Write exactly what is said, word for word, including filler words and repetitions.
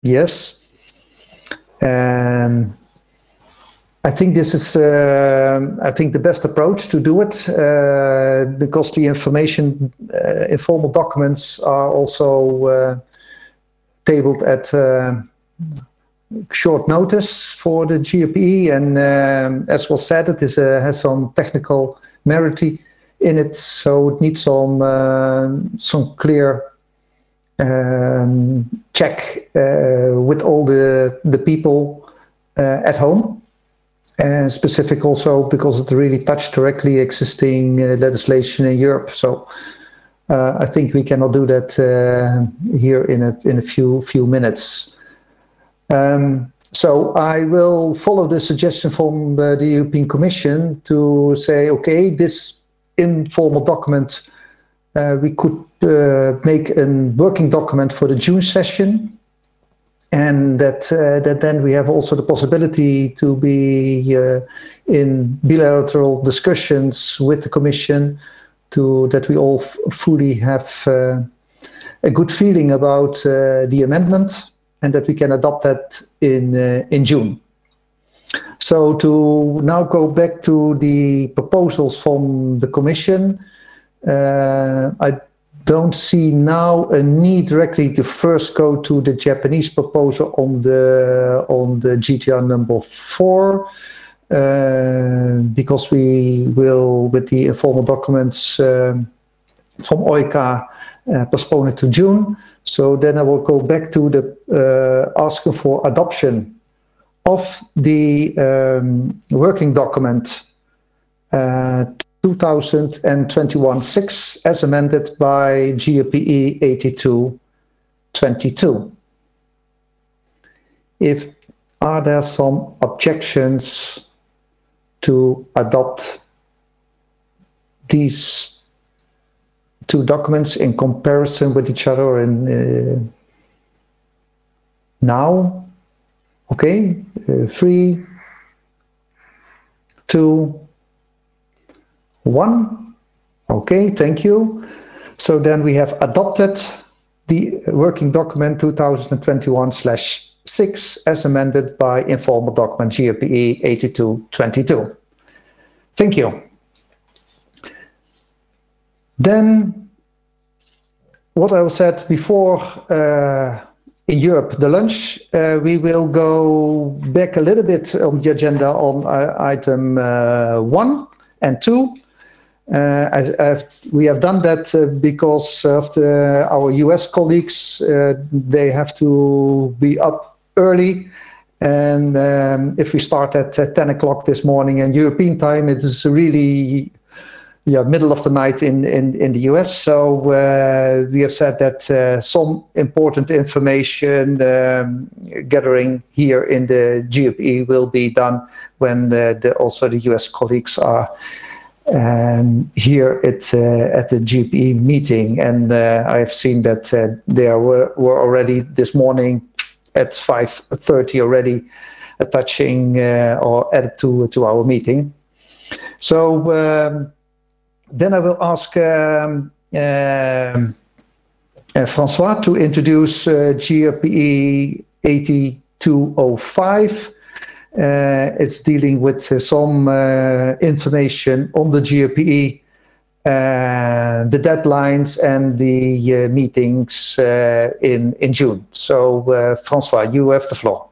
Yes. Um, I think this is, uh, I think, the best approach to do it, uh, because the information, uh, informal documents are also uh, tabled at uh, short notice for the G R P E, and um, as was said, it is, uh, has some technical merit in it, so it needs some uh, some clear um, check uh, with all the the people uh, at home, and specific also because it really touched directly existing uh, legislation in Europe. So uh, I think we cannot do that uh, here in a in a few few minutes. Um, so I will follow the suggestion from uh, the European Commission to say, okay, this informal document, uh, we could uh, make a working document for the June session, and that uh, that then we have also the possibility to be uh, in bilateral discussions with the Commission, to that we all fully have uh, a good feeling about uh, the amendment, and that we can adopt that in uh, in June. So to now go back to the proposals from the Commission, uh, I don't see now a need directly to first go to the Japanese proposal on the on the G T R number four, uh, because we will, with the informal documents um, from OICA, uh, postpone it to June. So then I will go back to the uh, asking for adoption of the um, working document uh, two thousand twenty-one six as amended by G R P E eighty-two twenty-two. If are there some objections to adopt these two documents in comparison with each other in uh, now? Okay, uh, three, two, one. Okay, thank you. So then we have adopted the working document two thousand twenty-one slash six as amended by informal document G R P E eighty-two twenty-two. Thank you. Then what I said before, uh, in Europe, the lunch, uh, we will go back a little bit on the agenda on uh, item uh, one and two. Uh, as, as we have done that uh, because of the, our U S colleagues, uh, they have to be up early. And um, if we start at uh, ten o'clock this morning in European time, it is really yeah, middle of the night in, in, in the U S. So uh, we have said that uh, some important information um, gathering here in the G R P E will be done when the, the, also the U S colleagues are um, here at, uh, at the G R P E meeting. And uh, I've seen that uh, they were, were already this morning at five thirty already attaching uh, or added to, to our meeting. So um, then I will ask um, um, uh, Francois to introduce uh, G R P E eighty-two oh five. Uh, it's dealing with uh, some uh, information on the G R P E, uh, the deadlines and the uh, meetings uh, in, in June. So uh, Francois, you have the floor.